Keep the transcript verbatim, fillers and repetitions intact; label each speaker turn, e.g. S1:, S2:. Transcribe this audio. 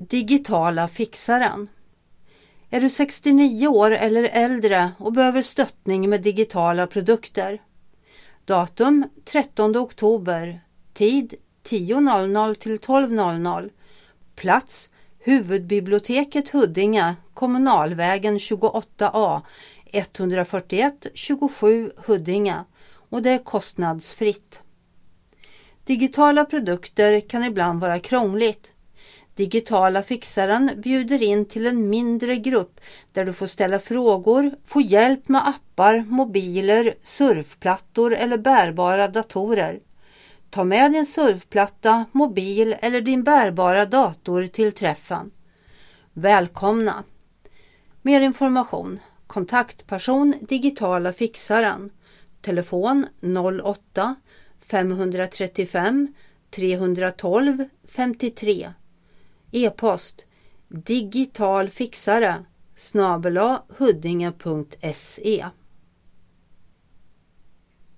S1: Digitala fixaren. Är du sextionio år eller äldre och behöver stöttning med digitala produkter? Datum trettonde oktober. Tid tio noll noll till tolv noll noll. Plats Huvudbiblioteket Huddinge, Kommunalvägen tjugoåtta A, etthundrafyrtioett tjugosju Huddinge, och det är kostnadsfritt. Digitala produkter kan ibland vara krångligt. Digitala fixaren bjuder in till en mindre grupp där du får ställa frågor, få hjälp med appar, mobiler, surfplattor eller bärbara datorer. Ta med din surfplatta, mobil eller din bärbara dator till träffen. Välkomna! Mer information. Kontaktperson Digitala fixaren. Telefon noll åtta fem tre fem tre ett två femtiotre. E-post digitalfixare snabel-a huddinge punkt se.